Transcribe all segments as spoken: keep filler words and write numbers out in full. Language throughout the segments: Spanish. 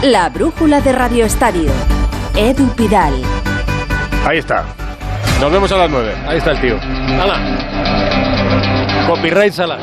La brújula de Radio Estadio. Edu Pidal. Ahí está. Nos vemos a las nueve. Ahí está el tío. ¡Hala! Copyright Salas.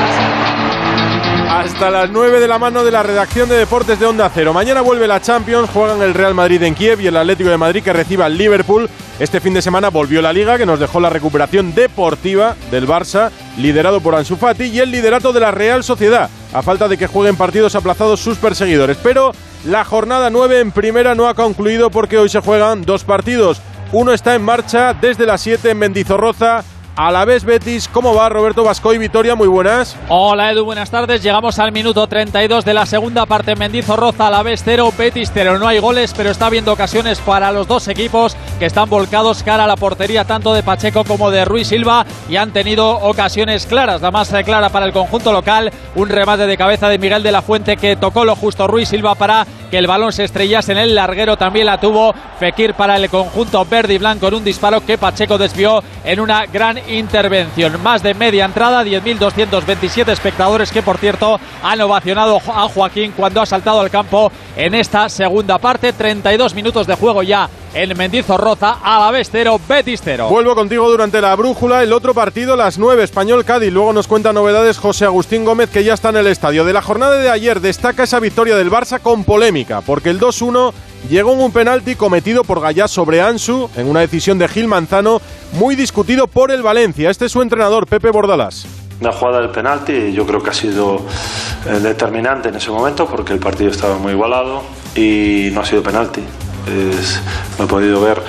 Hasta las nueve de la mano de la redacción de deportes de Onda Cero. Mañana vuelve la Champions, juegan el Real Madrid en Kiev y el Atlético de Madrid que reciba al Liverpool. Este fin de semana volvió la Liga, que nos dejó la recuperación deportiva del Barça, liderado por Ansu Fati, y el liderato de la Real Sociedad, a falta de que jueguen partidos aplazados sus perseguidores. Pero la jornada nueve en primera no ha concluido porque hoy se juegan dos partidos. Uno está en marcha desde las siete en Mendizorroza. Alavés Betis, ¿cómo va Roberto Bascoy? Vitoria, muy buenas. Hola Edu, buenas tardes. Llegamos al minuto treinta y dos de la segunda parte. Mendizorroza, Alavés cero, Betis cero. No hay goles, pero está habiendo ocasiones para los dos equipos que están volcados cara a la portería tanto de Pacheco como de Ruiz Silva y han tenido ocasiones claras. La más clara para el conjunto local, un remate de cabeza de Miguel de la Fuente que tocó lo justo Ruiz Silva para que el balón se estrellase en el larguero. También la tuvo Fekir para el conjunto verde y blanco en un disparo que Pacheco desvió en una gran intervención. Más de media entrada, diez mil doscientos veintisiete espectadores que, por cierto, han ovacionado a Joaquín cuando ha saltado al campo en esta segunda parte. treinta y dos minutos de juego ya en Mendizorroza. Alavés cero, Betis cero. Vuelvo contigo durante la brújula. El otro partido, las nueve, Español-Cádiz. Luego nos cuenta novedades José Agustín Gómez, que ya está en el estadio. De la jornada de ayer destaca esa victoria del Barça con polémica, porque el dos uno llegó en un penalti cometido por Gallá sobre Ansu, en una decisión de Gil Manzano, muy discutido por el Valencia. Este es su entrenador, Pepe Bordalás. La jugada del penalti yo creo que ha sido eh, determinante en ese momento porque el partido estaba muy igualado y no ha sido penalti. Es, lo he podido ver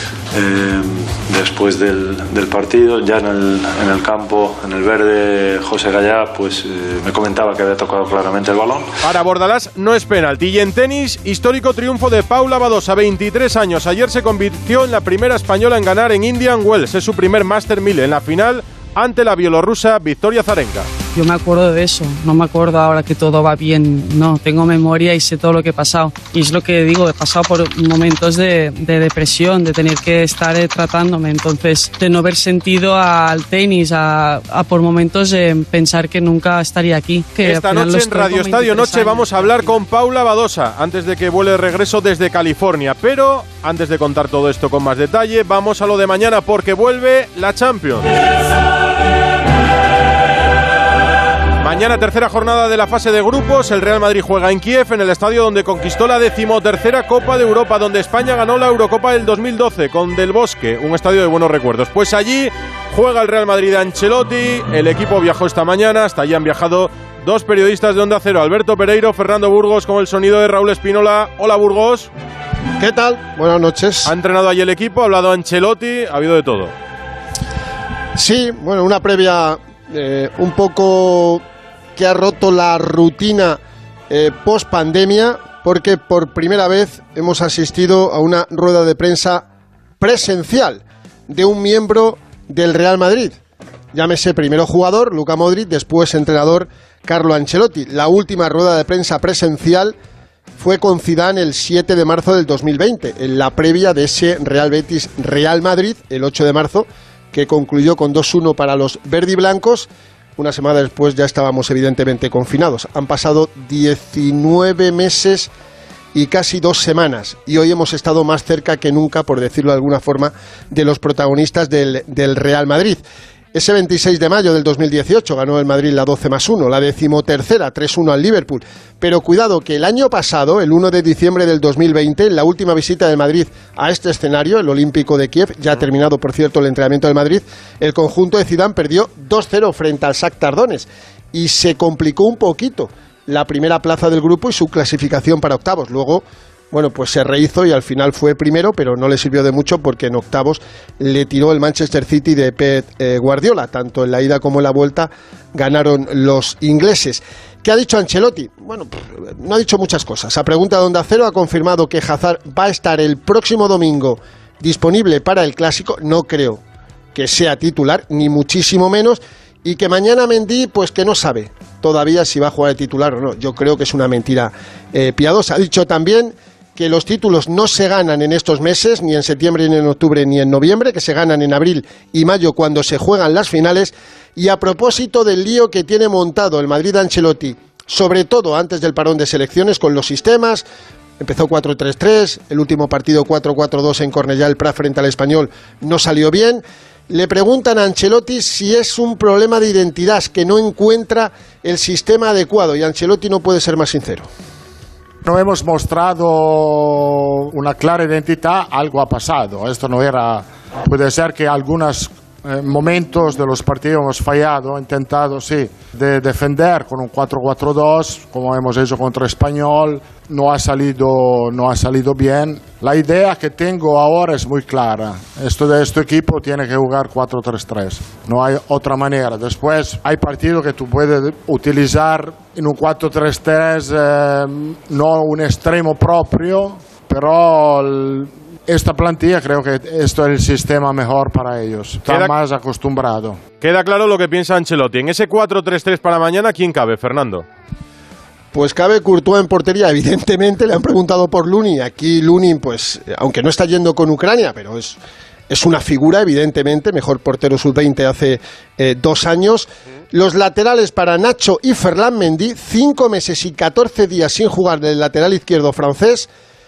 eh, después del, del partido, ya en el, en el campo, en el verde. José Gallá pues eh, me comentaba que había tocado claramente el balón. Para Bordalás no es penalti. Y en tenis, histórico triunfo de Paula Badosa, veintitrés años. Ayer se convirtió en la primera española en ganar en Indian Wells. Es su primer Master mil en la final ante la bielorrusa Victoria Azarenka. Yo me acuerdo de eso, no me acuerdo ahora que todo va bien, no, tengo memoria y sé todo lo que he pasado. Y es lo que digo, he pasado por momentos de, de depresión, de tener que estar eh, tratándome, entonces de no haber sentido al tenis, a, a por momentos de eh, pensar que nunca estaría aquí. Que Esta noche en Radio Estadio Noche años. Vamos a hablar con Paula Badosa, antes de que vuele de regreso desde California. Pero antes de contar todo esto con más detalle, vamos a lo de mañana porque vuelve la Champions. Mañana tercera jornada de la fase de grupos, el Real Madrid juega en Kiev, en el estadio donde conquistó la decimotercera Copa de Europa, donde España ganó la Eurocopa del dos mil doce con Del Bosque, un estadio de buenos recuerdos. Pues allí juega el Real Madrid de Ancelotti, el equipo viajó esta mañana, hasta allí han viajado dos periodistas de Onda Cero, Alberto Pereiro, Fernando Burgos, con el sonido de Raúl Espínola. Hola Burgos. ¿Qué tal? Buenas noches. Ha entrenado allí el equipo, ha hablado Ancelotti, ha habido de todo. Sí, bueno, una previa eh, un poco que ha roto la rutina eh, post pandemia, porque por primera vez hemos asistido a una rueda de prensa presencial de un miembro del Real Madrid. Llámese primero jugador, Luka Modric, después entrenador, Carlo Ancelotti. La última rueda de prensa presencial fue con Zidane el siete de marzo del dos mil veinte, en la previa de ese Real Betis-Real Madrid, el ocho de marzo, que concluyó con dos uno para los verdiblancos. Una semana después ya estábamos evidentemente confinados. Han pasado diecinueve meses y casi dos semanas. Y hoy hemos estado más cerca que nunca, por decirlo de alguna forma, de los protagonistas del, del Real Madrid. Ese veintiséis de mayo del dos mil dieciocho ganó el Madrid la doce más uno, la decimotercera, tres uno al Liverpool. Pero cuidado que el año pasado, el uno de diciembre del dos mil veinte, en la última visita del Madrid a este escenario, el Olímpico de Kiev, ya ha terminado por cierto el entrenamiento del Madrid, el conjunto de Zidane perdió dos cero frente al Shakhtar Donetsk y se complicó un poquito la primera plaza del grupo y su clasificación para octavos. Luego, bueno, pues se rehizo y al final fue primero, pero no le sirvió de mucho porque en octavos le tiró el Manchester City de Pep eh, Guardiola. Tanto en la ida como en la vuelta ganaron los ingleses. ¿Qué ha dicho Ancelotti? Bueno, no ha dicho muchas cosas. A pregunta de Onda Cero ha confirmado que Hazard va a estar el próximo domingo disponible para el Clásico. No creo que sea titular, ni muchísimo menos. Y que mañana Mendy, pues que no sabe todavía si va a jugar de titular o no. Yo creo que es una mentira eh, piadosa. Ha dicho también que los títulos no se ganan en estos meses, ni en septiembre, ni en octubre, ni en noviembre, que se ganan en abril y mayo cuando se juegan las finales. Y a propósito del lío que tiene montado el Madrid de Ancelotti, sobre todo antes del parón de selecciones, con los sistemas, empezó cuatro tres tres, el último partido cuatro cuatro dos en Cornellà el Prat frente al Español no salió bien. Le preguntan a Ancelotti si es un problema de identidad, que no encuentra el sistema adecuado, y Ancelotti no puede ser más sincero. No hemos mostrado una clara identidad, algo ha pasado. Esto no era. Puede ser que algunos eh, momentos de los partidos hemos fallado, intentado, sí, de defender con un cuatro cuatro dos, como hemos hecho contra Español. No ha salido, no ha salido bien. La idea que tengo ahora es muy clara. Esto de este equipo tiene que jugar cuatro tres tres. No hay otra manera. Después hay partidos que tú puedes utilizar en un cuatro tres tres, eh, no un extremo propio, pero el, esta plantilla creo que esto es el sistema mejor para ellos. Está Queda, más acostumbrado. Queda claro lo que piensa Ancelotti. En ese cuatro tres tres para mañana, ¿quién cabe, Fernando? Pues cabe Courtois en portería, evidentemente. Le han preguntado por Lunin. Aquí Lunin, pues, aunque no está yendo con Ucrania, pero es, es una figura, evidentemente. Mejor portero sub veinte hace eh, dos años. Los laterales para Nacho y Ferland Mendy. Cinco meses y catorce días sin jugar del lateral izquierdo francés.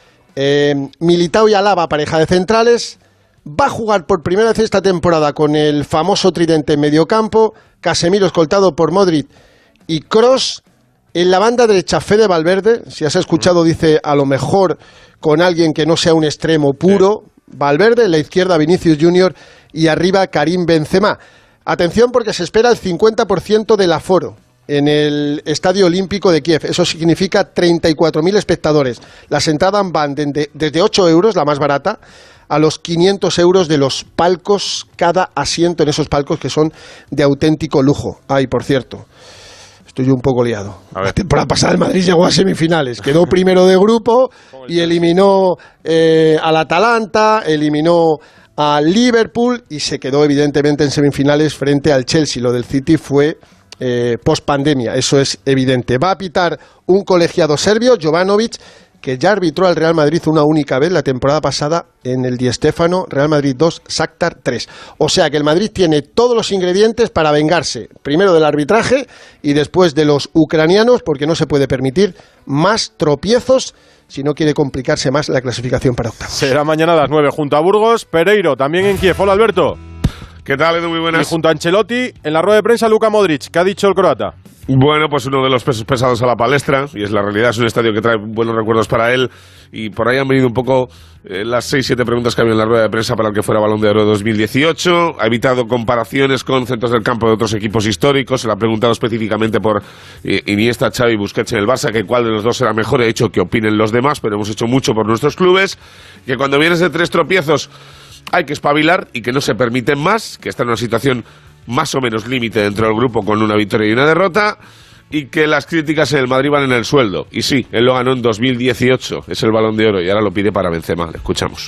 Eh, Militao y Alaba, pareja de centrales. Va a jugar por primera vez esta temporada con el famoso tridente en mediocampo. Casemiro escoltado por Modric y Kroos. En la banda derecha, Fede Valverde, si has escuchado, dice a lo mejor con alguien que no sea un extremo puro, sí. Valverde, en la izquierda Vinicius Junior y arriba Karim Benzema. Atención porque se espera el cincuenta por ciento del aforo en el Estadio Olímpico de Kiev. Eso significa treinta y cuatro mil espectadores. Las entradas van de, desde ocho euros, la más barata, a los quinientos euros de los palcos, cada asiento en esos palcos que son de auténtico lujo. Ay, por cierto, estoy un poco liado. La temporada pasada el Madrid llegó a semifinales, quedó primero de grupo y eliminó eh, al Atalanta, eliminó al Liverpool y se quedó evidentemente en semifinales frente al Chelsea. Lo del City fue eh, post pandemia, eso es evidente. Va a pitar un colegiado serbio, Jovanovic, que ya arbitró al Real Madrid una única vez la temporada pasada en el Di Stéfano, Real Madrid dos, Shakhtar tres. O sea que el Madrid tiene todos los ingredientes para vengarse, primero del arbitraje y después de los ucranianos, porque no se puede permitir más tropiezos si no quiere complicarse más la clasificación para octavos. Será mañana a las nueve junto a Burgos, Pereiro, también en Kiev. Hola, Alberto. ¿Qué tal, Edu? Muy buenas. Y junto a Ancelotti, en la rueda de prensa, Luka Modric. ¿Qué ha dicho el croata? Bueno, pues uno de los pesos pesados a la palestra, y es la realidad, es un estadio que trae buenos recuerdos para él, y por ahí han venido un poco eh, las seis siete preguntas que había en la rueda de prensa para el que fuera Balón de Oro dos mil dieciocho, ha evitado comparaciones con centros del campo de otros equipos históricos, se le ha preguntado específicamente por eh, Iniesta, Xavi, Busquets en el Barça, que cuál de los dos era mejor, he dicho que opinen los demás, pero hemos hecho mucho por nuestros clubes, que cuando vienes de tres tropiezos hay que espabilar y que no se permiten más, que está en una situación más o menos límite dentro del grupo con una victoria y una derrota, y que las críticas en el Madrid van en el sueldo. Y sí, él lo ganó en dos mil dieciocho, es el Balón de Oro, y ahora lo pide para Benzema. Le escuchamos.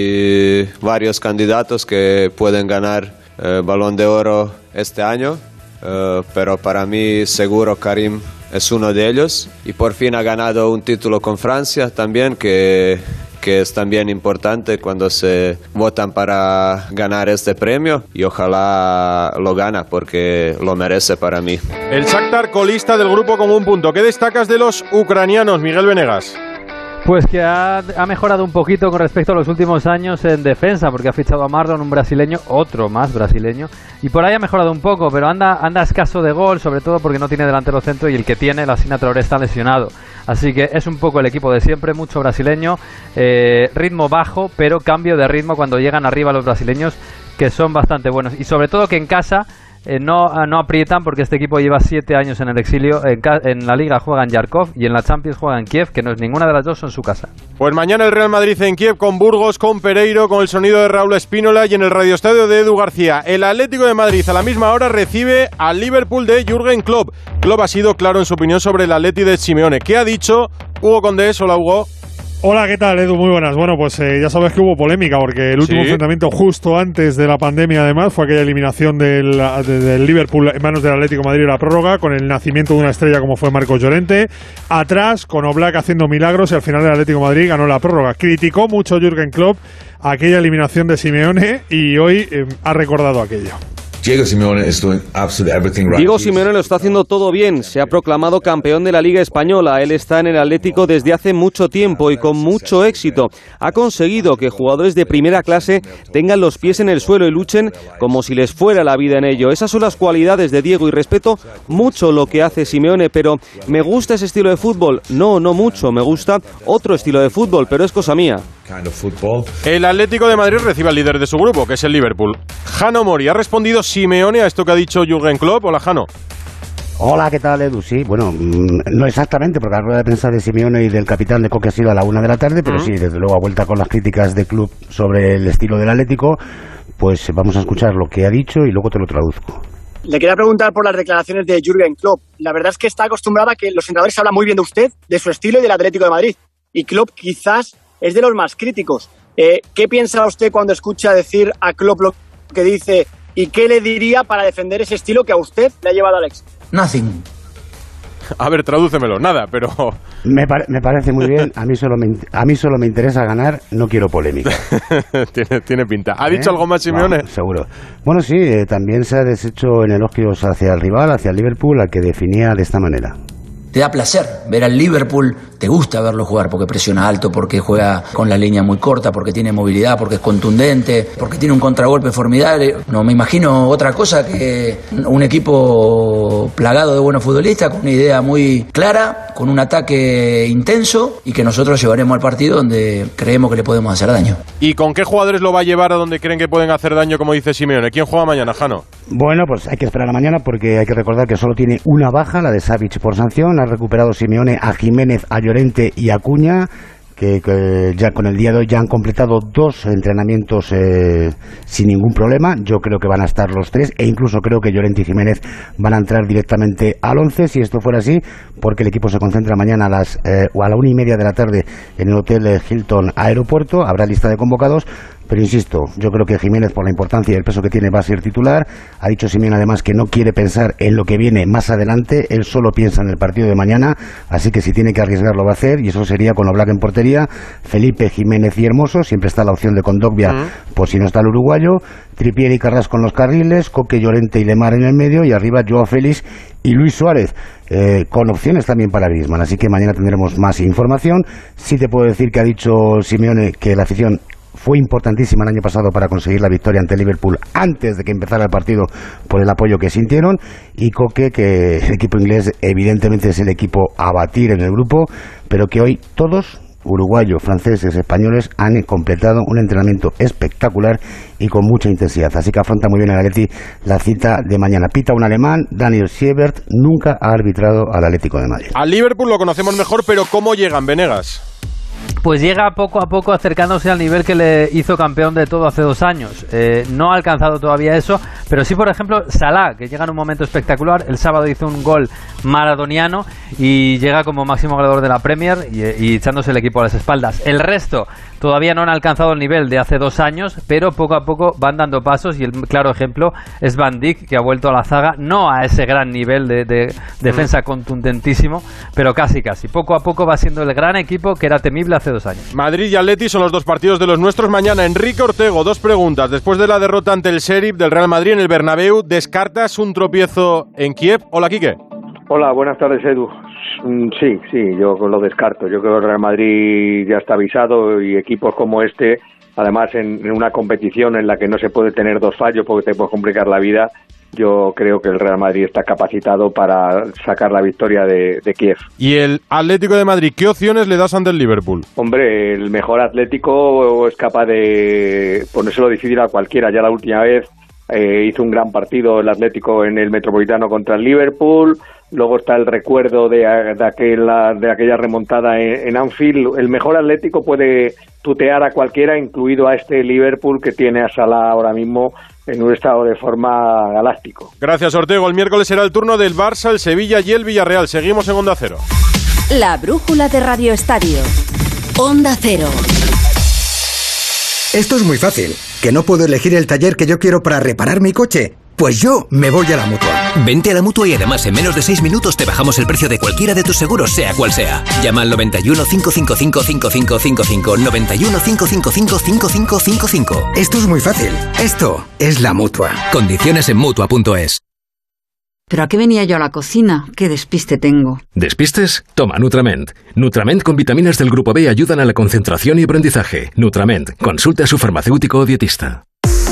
Hay varios candidatos que pueden ganar eh, Balón de Oro este año, eh, pero para mí seguro Karim es uno de ellos, y por fin ha ganado un título con Francia también, que... que es también importante cuando se votan para ganar este premio, y ojalá lo gana porque lo merece para mí. El Shakhtar colista del grupo con un punto. ¿Qué destacas de los ucranianos, Miguel Venegas? Pues que ha, ha mejorado un poquito con respecto a los últimos años en defensa, porque ha fichado a Marlon, un brasileño, otro más brasileño, y por ahí ha mejorado un poco, pero anda, anda escaso de gol, sobre todo porque no tiene delantero centro, y el que tiene, la Sina Traoré, está lesionado. Así que es un poco el equipo de siempre, mucho brasileño, eh, ritmo bajo, pero cambio de ritmo cuando llegan arriba los brasileños, que son bastante buenos, y sobre todo que en casa Eh, no, no aprietan, porque este equipo lleva siete años en el exilio. En, en la Liga juega en Yarkov y en la Champions juega en Kiev, que no es ninguna de las dos, son su casa. Pues mañana el Real Madrid en Kiev con Burgos, con Pereiro, con el sonido de Raúl Espínola y en el radioestadio de Edu García. El Atlético de Madrid a la misma hora recibe al Liverpool de Jürgen Klopp. Klopp ha sido claro en su opinión sobre el Atleti de Simeone. ¿Qué ha dicho Hugo Condés? Hola, Hugo. Hola, ¿qué tal, Edu? Muy buenas. Bueno, pues eh, ya sabes que hubo polémica, porque el último ¿Sí? enfrentamiento justo antes de la pandemia, además, fue aquella eliminación del, de, del Liverpool en manos del Atlético de Madrid en la prórroga, con el nacimiento de una estrella como fue Marcos Llorente. Atrás, con Oblak haciendo milagros, y al final el Atlético de Madrid ganó la prórroga. Criticó mucho Jürgen Klopp aquella eliminación de Simeone y hoy eh, ha recordado aquello. Diego Simeone is doing absolutely everything right. Diego Simeone lo está haciendo todo bien. Se ha proclamado campeón de la Liga Española. Él está en el Atlético desde hace mucho tiempo y con mucho éxito. Ha conseguido que jugadores de primera clase tengan los pies en el suelo y luchen como si les fuera la vida en ello. Esas son las cualidades de Diego y respeto mucho lo que hace Simeone, pero ¿me gusta ese estilo de fútbol? No, no mucho. Me gusta otro estilo de fútbol, pero es cosa mía. El Atlético de Madrid recibe al líder de su grupo, que es el Liverpool. Jano Mori, ¿ha respondido Simeone a esto que ha dicho Jürgen Klopp? Hola, Jano. Hola, ¿qué tal, Edu? Sí, bueno, no exactamente, porque la rueda de prensa de Simeone y del capitán de Coque ha sido a la una de la tarde, pero uh-huh. sí, desde luego, a vuelta con las críticas del club sobre el estilo del Atlético, pues vamos a escuchar lo que ha dicho y luego te lo traduzco. Le quería preguntar por las declaraciones de Jürgen Klopp. La verdad es que está acostumbrado a que los entrenadores hablan muy bien de usted, de su estilo y del Atlético de Madrid. Y Klopp quizás es de los más críticos. Eh, ¿Qué piensa usted cuando escucha decir a Klopp lo que dice y qué le diría para defender ese estilo que a usted le ha llevado al éxito? Nothing. A ver, tradúcemelo, nada, pero... Me, pare- me parece muy bien, a mí solo me, a mí solo me interesa ganar, no quiero polémica. tiene, tiene pinta. ¿Ha ¿Eh? dicho algo más Simeone? No, seguro. Bueno, sí, eh, también se ha deshecho en elogios hacia el rival, hacia el Liverpool, al que definía de esta manera. Te da placer ver al Liverpool, te gusta verlo jugar porque presiona alto, porque juega con la línea muy corta, porque tiene movilidad, porque es contundente, porque tiene un contragolpe formidable. No me imagino otra cosa que un equipo plagado de buenos futbolistas, con una idea muy clara, con un ataque intenso y que nosotros llevaremos al partido donde creemos que le podemos hacer daño. ¿Y con qué jugadores lo va a llevar a donde creen que pueden hacer daño, como dice Simeone? ¿Quién juega mañana, Jano? Bueno, pues hay que esperar a mañana porque hay que recordar que solo tiene una baja, la de Savic por sanción. Ha recuperado Simeone a Jiménez, a Llorente y a Acuña, que, que ya con el día de hoy ya han completado dos entrenamientos eh, sin ningún problema. Yo creo que van a estar los tres e incluso creo que Llorente y Jiménez van a entrar directamente al once si esto fuera así, porque el equipo se concentra mañana a las eh, o a la una y media de la tarde en el Hotel Hilton Aeropuerto. Habrá lista de convocados. Pero insisto, yo creo que Jiménez, por la importancia y el peso que tiene, va a ser titular. Ha dicho Simeone además que no quiere pensar en lo que viene más adelante, él solo piensa en el partido de mañana, así que si tiene que arriesgar lo va a hacer, y eso sería con Oblak en portería, Felipe, Jiménez y Hermoso. Siempre está la opción de Kondogbia, uh-huh. por si no está el uruguayo, Trippier y Carrasco en los carriles, Coque, Llorente y Lemar en el medio, y arriba Joao Félix y Luis Suárez, eh, con opciones también para Griezmann. Así que mañana tendremos más información. Sí te puedo decir que ha dicho Simeone que la afición fue importantísima el año pasado para conseguir la victoria ante Liverpool antes de que empezara el partido, por el apoyo que sintieron, y Coque, que el equipo inglés evidentemente es el equipo a batir en el grupo, pero que hoy todos, uruguayos, franceses, españoles, han completado un entrenamiento espectacular y con mucha intensidad, así que afronta muy bien el Atleti la cita de mañana. Pita un alemán, Daniel Siebert, nunca ha arbitrado al Atlético de Madrid. Al Liverpool lo conocemos mejor, pero ¿cómo llegan, Venegas? Pues llega poco a poco acercándose al nivel que le hizo campeón de todo hace dos años. Eh, no ha alcanzado todavía eso, pero sí, por ejemplo, Salah, que llega en un momento espectacular. El sábado hizo un gol maradoniano y llega como máximo goleador de la Premier y, y echándose el equipo a las espaldas. El resto todavía no han alcanzado el nivel de hace dos años, pero poco a poco van dando pasos, y el claro ejemplo es Van Dijk, que ha vuelto a la zaga, no a ese gran nivel de, de defensa contundentísimo, pero casi casi. Poco a poco va siendo el gran equipo que era temible hace dos años. Madrid y Atleti son los dos partidos de los nuestros mañana. Enrique Ortego, dos preguntas. Después de la derrota ante el Sheriff del Real Madrid en el Bernabéu, ¿descartas un tropiezo en Kiev? Hola, Quique. Hola, buenas tardes, Edu. Sí, sí, yo lo descarto. Yo creo que el Real Madrid ya está avisado, y equipos como este, además en, en una competición en la que no se puede tener dos fallos porque te puede complicar la vida, yo creo que el Real Madrid está capacitado para sacar la victoria de, de Kiev. ¿Y el Atlético de Madrid, qué opciones le das ante el Liverpool? Hombre, el mejor Atlético es capaz de ponérselo difícil a cualquiera. Ya la última vez eh, hizo un gran partido el Atlético en el Metropolitano contra el Liverpool. Luego está el recuerdo de, de, aquella, de aquella remontada en, en Anfield. El mejor Atlético puede tutear a cualquiera, incluido a este Liverpool que tiene a Salah ahora mismo en un estado de forma galáctico. Gracias, Ortego. El miércoles será el turno del Barça, el Sevilla y el Villarreal. Seguimos en Onda Cero. La brújula de Radio Estadio. Onda Cero. Esto es muy fácil. ¿Que no puedo elegir el taller que yo quiero para reparar mi coche? Pues yo me voy a la Mutua. Vente a la Mutua y además en menos de seis minutos te bajamos el precio de cualquiera de tus seguros, sea cual sea. Llama al noventa y uno, cinco cinco cinco, cinco cinco cinco cinco, noventa y uno, cinco cinco cinco, cinco cinco cinco cinco. Esto es muy fácil. Esto es la Mutua. Condiciones en Mutua punto es. ¿Pero a qué venía yo a la cocina? ¡Qué despiste tengo! ¿Despistes? Toma Nutrament. Nutrament con vitaminas del grupo B ayudan a la concentración y aprendizaje. Nutrament. Consulte a su farmacéutico o dietista.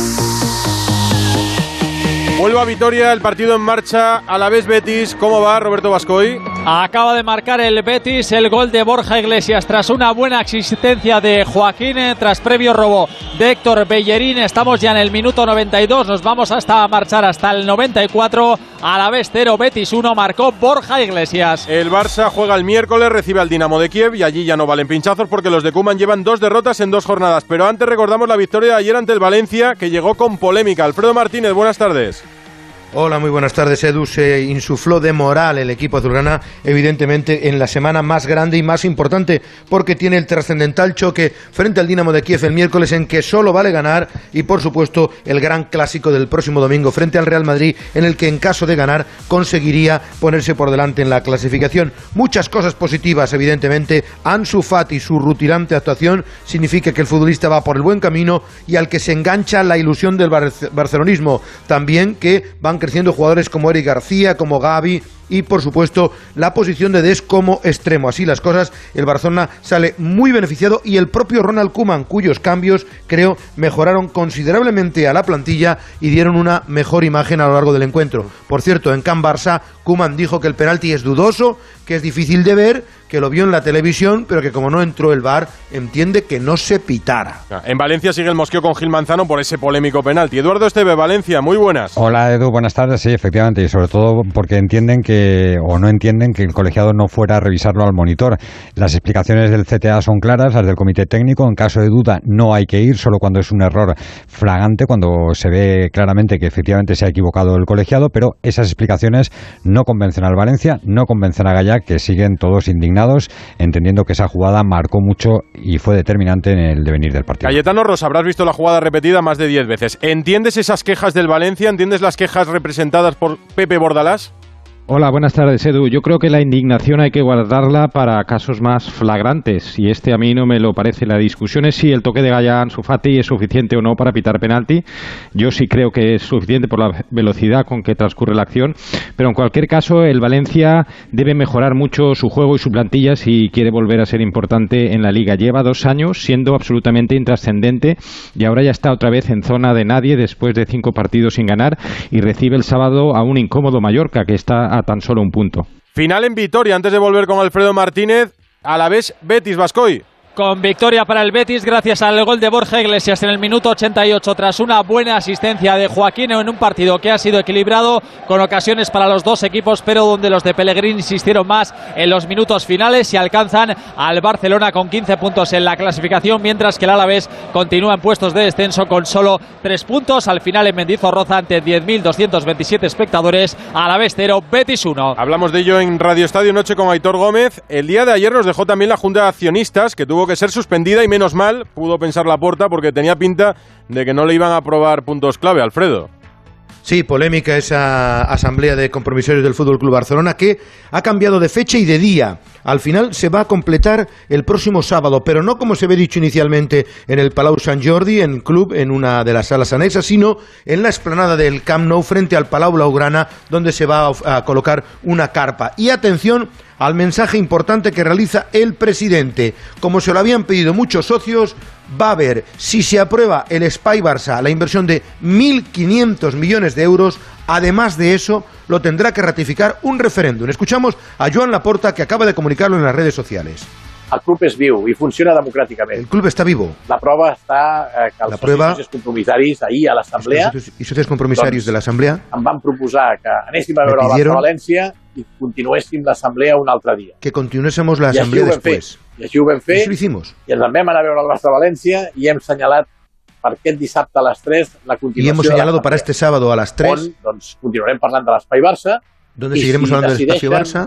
Vuelve a Vitoria, el partido en marcha, Alavés Betis. ¿Cómo va, Roberto Bascoy? Acaba de marcar el Betis el gol de Borja Iglesias tras una buena asistencia de Joaquín, tras previo robo de Héctor Bellerín. Estamos ya en el minuto noventa y dos, nos vamos hasta a marchar hasta el noventa y cuatro. Alavés cero, Betis uno, marcó Borja Iglesias. El Barça juega el miércoles, recibe al Dinamo de Kiev y allí ya no valen pinchazos porque los de Koeman llevan dos derrotas en dos jornadas. Pero antes recordamos la victoria de ayer ante el Valencia, que llegó con polémica. Alfredo Martínez, buenas tardes. Hola, muy buenas tardes, Edu. Se insufló de moral el equipo azulgrana, evidentemente en la semana más grande y más importante, porque tiene el trascendental choque frente al Dinamo de Kiev el miércoles, en que solo vale ganar, y por supuesto el gran clásico del próximo domingo frente al Real Madrid, en el que en caso de ganar conseguiría ponerse por delante en la clasificación. Muchas cosas positivas, evidentemente. Ansu Fati, su rutilante actuación significa que el futbolista va por el buen camino y al que se engancha la ilusión del bar- barcelonismo. También que van creciendo jugadores como Eric García, como Gavi, y por supuesto la posición de Dest como extremo. Así las cosas, el Barcelona sale muy beneficiado, y el propio Ronald Koeman, cuyos cambios creo mejoraron considerablemente a la plantilla y dieron una mejor imagen a lo largo del encuentro. Por cierto, en Can Barça, Koeman dijo que el penalti es dudoso, que es difícil de ver, que lo vio en la televisión, pero que como no entró el V A R, entiende que no se pitara. En Valencia sigue el mosqueo con Gil Manzano por ese polémico penalti. Eduardo Esteve, Valencia, muy buenas. Hola Edu, buenas tardes. Sí, efectivamente, y sobre todo porque entienden que, o no entienden que el colegiado no fuera a revisarlo al monitor. Las explicaciones del C T A son claras, las del comité técnico. En caso de duda no hay que ir, solo cuando es un error flagrante, cuando se ve claramente que efectivamente se ha equivocado el colegiado, pero esas explicaciones no convencen al Valencia, no convencen a Gallá, que siguen todos indignados, entendiendo que esa jugada marcó mucho y fue determinante en el devenir del partido. Cayetano Rosa, habrás visto la jugada repetida más de diez veces. ¿Entiendes esas quejas del Valencia? ¿Entiendes las quejas representadas por Pepe Bordalás? Hola, buenas tardes, Edu. Yo creo que la indignación hay que guardarla para casos más flagrantes, y este a mí no me lo parece. La discusión es si el toque de Gallá Ansu Fati es suficiente o no para pitar penalti. Yo sí creo que es suficiente por la velocidad con que transcurre la acción, pero en cualquier caso el Valencia debe mejorar mucho su juego y su plantilla si quiere volver a ser importante en la Liga. Lleva dos años siendo absolutamente intrascendente y ahora ya está otra vez en zona de nadie después de cinco partidos sin ganar, y recibe el sábado a un incómodo Mallorca que está a tan solo un punto. Final en Vitoria, antes de volver con Alfredo Martínez, Alavés Betis, Bascoy. Con victoria para el Betis gracias al gol de Borja Iglesias en el minuto ochenta y ocho, tras una buena asistencia de Joaquín en un partido que ha sido equilibrado, con ocasiones para los dos equipos, pero donde los de Pellegrini insistieron más en los minutos finales y alcanzan al Barcelona con quince puntos en la clasificación, mientras que el Alavés continúa en puestos de descenso con solo tres puntos. Al final en Mendizorroza, ante diez mil doscientos veintisiete espectadores, Alavés cero, Betis uno. Hablamos de ello en Radio Estadio Noche con Aitor Gómez. El día de ayer nos dejó también la Junta de Accionistas, que tuvo que ser suspendida, y menos mal, pudo pensar Laporta, porque tenía pinta de que no le iban a aprobar puntos clave. Alfredo. Sí, polémica esa asamblea de compromisarios del F C Barcelona, que ha cambiado de fecha y de día. Al final se va a completar el próximo sábado, pero no como se había dicho inicialmente en el Palau Sant Jordi, en club, en una de las salas anexas, sino en la explanada del Camp Nou frente al Palau Blaugrana, donde se va a, a colocar una carpa. Y atención al mensaje importante que realiza el presidente. Como se lo habían pedido muchos socios, va a haber, si se aprueba el Espai Barça, la inversión de mil quinientos millones de euros. Además de eso, lo tendrá que ratificar un referéndum. Escuchamos a Joan Laporta, que acaba de comunicarlo en las redes sociales. El club és viu i funciona democràticament. El club está vivo. La prova està eh, que els la prueba, socis compromissaris ahir a l'assemblea y socios compromisarios doncs, de l'assemblea em van proposar que anéssim a veure el Barça-València i continuéssim l'assemblea un altre dia. Que continuésemos la asamblea después. I així ho vam fer. I així lo hicimos. I ens en vam anar a veure el Barça-València i hem senyalat per aquest dissabte a les tres la continuació. Y hemos señalado para este sábado a las tres. On, doncs, continuarem parlant de l'Espai Barça. Donde seguiremos si hablando del espacio Barça.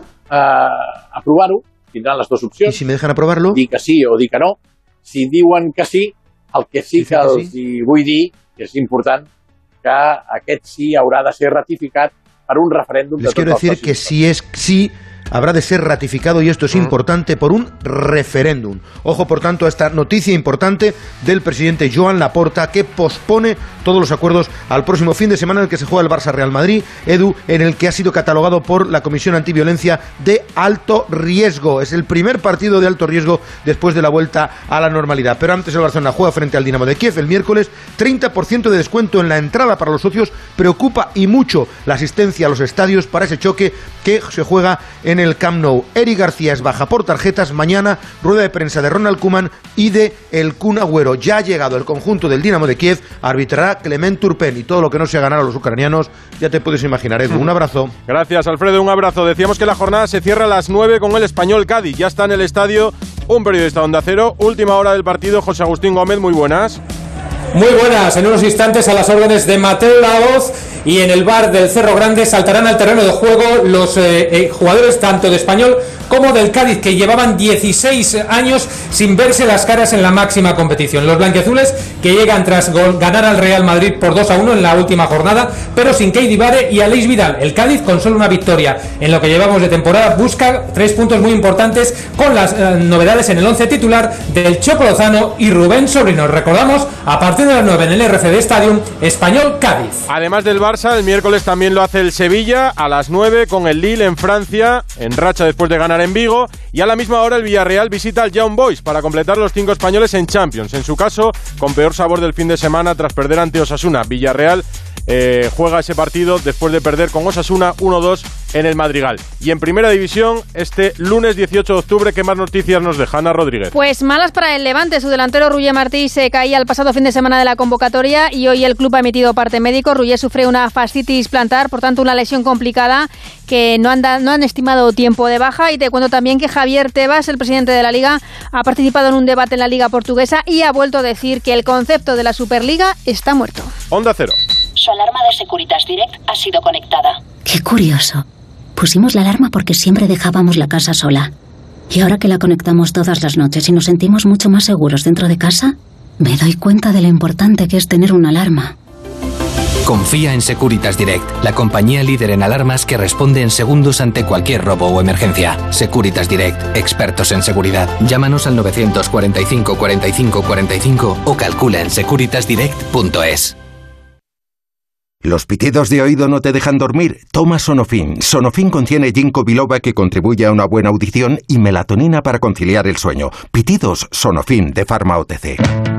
Uh, aprovar-ho, tindran les dues opcions. Y si me dejan aprobarlo, dir que sí o dir que no. Si diuen que sí, el que sí que, que els sí. vull dir, que és important, que aquest sí haurà de ser ratificat per un referèndum. Les quiero decir que si es sí, habrá de ser ratificado, y esto es importante, por un referéndum. Ojo, por tanto, a esta noticia importante del presidente Joan Laporta, que pospone todos los acuerdos al próximo fin de semana en el que se juega el Barça-Real Madrid, Edu, en el que ha sido catalogado por la Comisión Antiviolencia de alto riesgo. Es el primer partido de alto riesgo después de la vuelta a la normalidad. Pero antes el Barcelona juega frente al Dinamo de Kiev el miércoles. treinta por ciento de descuento en la entrada para los socios. Preocupa y mucho la asistencia a los estadios para ese choque que se juega en el Camp Nou. Eric García es baja por tarjetas. Mañana rueda de prensa de Ronald Koeman y de el Kun Agüero. Ya ha llegado el conjunto del Dinamo de Kiev. Arbitrará Clement Turpin, y todo lo que no sea ganar a los ucranianos ya te puedes imaginar. Edu, un abrazo. Gracias, Alfredo, un abrazo. Decíamos que la jornada se cierra a las nueve con el Español Cádiz. Ya está en el estadio un periodista de Onda Cero. Última hora del partido, José Agustín Gómez, muy buenas. Muy buenas, en unos instantes a las órdenes de Mateo Laoz, y en el bar del Cerro Grande saltarán al terreno de juego los eh, eh, jugadores tanto de Español como del Cádiz, que llevaban dieciséis años sin verse las caras en la máxima competición. Los blanquiazules, que llegan tras gol, ganar al Real Madrid por dos a uno en la última jornada, pero sin Keidi Bade y Aleix Vidal. El Cádiz, con solo una victoria en lo que llevamos de temporada, busca tres puntos muy importantes con las eh, novedades en el once titular del Choco Lozano y Rubén Sobrino. Recordamos, a partir de las nueve en el R C D Stadium, Español Cádiz. Además del Barça, el miércoles también lo hace el Sevilla a las nueve con el Lille en Francia, en racha después de ganar en Vigo, y a la misma hora el Villarreal visita al Young Boys para completar los cinco españoles en Champions, en su caso con peor sabor del fin de semana tras perder ante Osasuna. Villarreal eh, juega ese partido después de perder con Osasuna uno dos en el Madrigal. Y en Primera División, este lunes dieciocho de octubre, ¿qué más noticias nos deja Ana Rodríguez? Pues malas para el Levante. Su delantero Ruller Martí se caía el pasado fin de semana de la convocatoria y hoy el club ha emitido parte médico. Ruller sufre una fascitis plantar, por tanto una lesión complicada que no, anda, no han estimado tiempo de baja. Y te cuento también que Javier Tebas, el presidente de la Liga, ha participado en un debate en la Liga Portuguesa y ha vuelto a decir que el concepto de la Superliga está muerto. Onda Cero. Su alarma de Securitas Direct ha sido conectada. Qué curioso. Pusimos la alarma porque siempre dejábamos la casa sola. Y ahora que la conectamos todas las noches y nos sentimos mucho más seguros dentro de casa, me doy cuenta de lo importante que es tener una alarma. Confía en Securitas Direct, la compañía líder en alarmas que responde en segundos ante cualquier robo o emergencia. Securitas Direct, expertos en seguridad. Llámanos al novecientos cuarenta y cinco cuarenta y cinco cuarenta y cinco o calcula en securitas direct punto es. ¿Los pitidos de oído no te dejan dormir? Toma Sonofin. Sonofin contiene ginkgo biloba, que contribuye a una buena audición, y melatonina para conciliar el sueño. Pitidos Sonofin de Pharma O T C.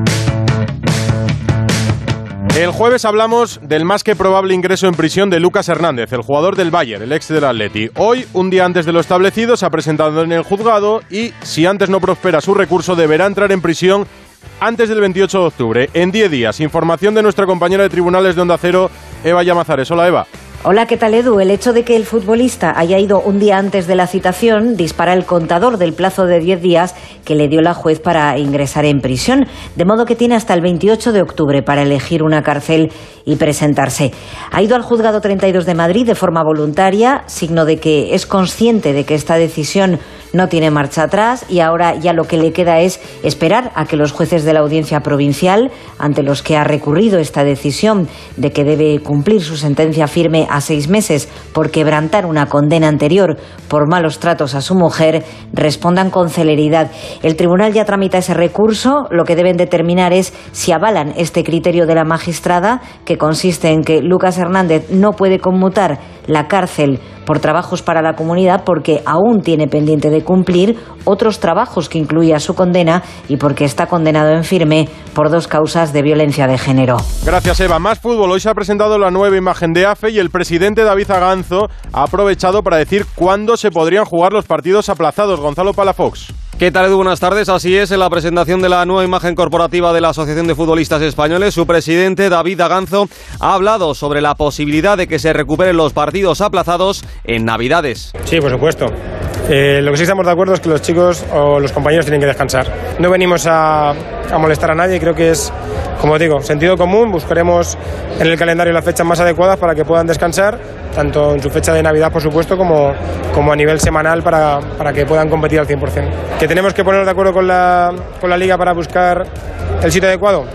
El jueves hablamos del más que probable ingreso en prisión de Lucas Hernández, el jugador del Bayern, el ex del Atleti. Hoy, un día antes de lo establecido, se ha presentado en el juzgado y, si antes no prospera su recurso, deberá entrar en prisión antes del veintiocho de octubre, en diez días. Información de nuestra compañera de tribunales de Onda Cero, Eva Llamazares. Hola, Eva. Hola, ¿qué tal, Edu? El hecho de que el futbolista haya ido un día antes de la citación dispara el contador del plazo de diez días que le dio la juez para ingresar en prisión, de modo que tiene hasta el veintiocho de octubre para elegir una cárcel y presentarse. Ha ido al Juzgado treinta y dos de Madrid de forma voluntaria, signo de que es consciente de que esta decisión no tiene marcha atrás, y ahora ya lo que le queda es esperar a que los jueces de la Audiencia Provincial, ante los que ha recurrido esta decisión de que debe cumplir su sentencia firme a seis meses por quebrantar una condena anterior por malos tratos a su mujer, respondan con celeridad. El tribunal ya tramita ese recurso. Lo que deben determinar es si avalan este criterio de la magistrada, que consiste en que Lucas Hernández no puede conmutar la cárcel por trabajos para la comunidad porque aún tiene pendiente de cumplir otros trabajos que incluía su condena y porque está condenado en firme por dos causas de violencia de género. Gracias, Eva. Más fútbol. Hoy se ha presentado la nueva imagen de AFE y el presidente David Aganzo ha aprovechado para decir cuándo se podrían jugar los partidos aplazados. Gonzalo Palafox. ¿Qué tal, Edu? Buenas tardes. Así es, en la presentación de la nueva imagen corporativa de la Asociación de Futbolistas Españoles, su presidente, David Aganzo, ha hablado sobre la posibilidad de que se recuperen los partidos aplazados en Navidades. Sí, por supuesto. Eh, lo que sí estamos de acuerdo es que los chicos o los compañeros tienen que descansar. No venimos a, a molestar a nadie, creo que es, como digo, sentido común. Buscaremos en el calendario las fechas más adecuadas para que puedan descansar, tanto en su fecha de Navidad, por supuesto, como, como a nivel semanal para, para que puedan competir al cien por ciento. ¿Que tenemos que ponernos de acuerdo con la, con la Liga para buscar el sitio adecuado?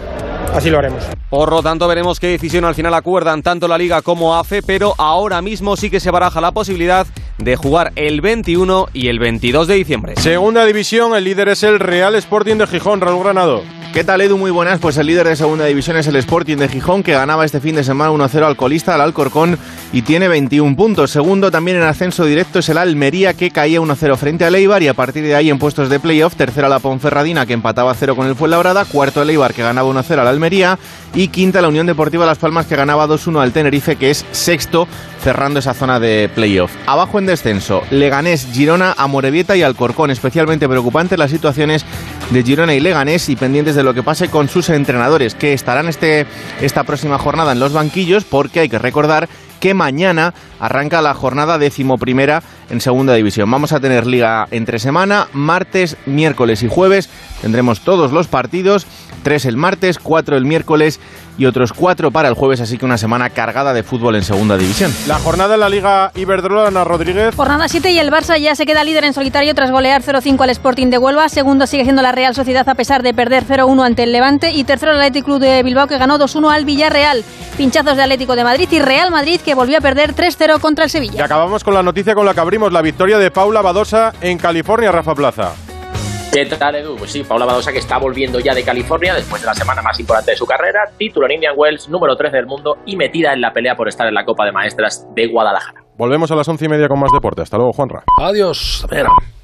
así lo haremos. Por lo tanto, veremos qué decisión al final acuerdan tanto la Liga como A F E, pero ahora mismo sí que se baraja la posibilidad de jugar el veintiuno y el veintidós de diciembre. Segunda división, el líder es el Real Sporting de Gijón. Raúl Granado. ¿Qué tal, Edu? Muy buenas. Pues el líder de segunda división es el Sporting de Gijón, que ganaba este fin de semana uno cero al colista, al Alcorcón, y tiene veintiún puntos. Segundo, también en ascenso directo, es el Almería, que caía uno cero frente al Eibar, y a partir de ahí en puestos de playoff, tercera la Ponferradina, que empataba cero con el Fuenlabrada, cuarto el Eibar, que ganaba uno cero al Almería, y quinta la Unión Deportiva Las Palmas, que ganaba dos uno al Tenerife, que es sexto, cerrando esa zona de playoff. Abajo en descenso, Leganés, Girona, Amorebieta y Alcorcón. Especialmente preocupantes las situaciones de Girona y Leganés, y pendientes de lo que pase con sus entrenadores, que estarán este, esta próxima jornada en los banquillos, porque hay que recordar que mañana arranca la jornada decimoprimera en segunda división. Vamos a tener liga entre semana, martes, miércoles y jueves. Tendremos todos los partidos, tres el martes, cuatro el miércoles y otros cuatro para el jueves, así que una semana cargada de fútbol en segunda división. La jornada en la Liga Iberdrola, Ana Rodríguez. Jornada siete y el Barça ya se queda líder en solitario tras golear cero cinco al Sporting de Huelva. Segundo sigue siendo la Real Sociedad a pesar de perder cero uno ante el Levante. Y tercero el Athletic Club de Bilbao, que ganó dos uno al Villarreal. Pinchazos de Atlético de Madrid y Real Madrid, que volvió a perder tres cero contra el Sevilla. Y acabamos con la noticia con la que abrimos, la victoria de Paula Badosa en California, Rafa Plaza. ¿Qué tal, Edu? Pues sí, Paula Badosa, que está volviendo ya de California después de la semana más importante de su carrera, título en Indian Wells, número trece del mundo y metida en la pelea por estar en la Copa de Maestras de Guadalajara. Volvemos a las once y media con más deporte. Hasta luego, Juanra. Adiós. Vera.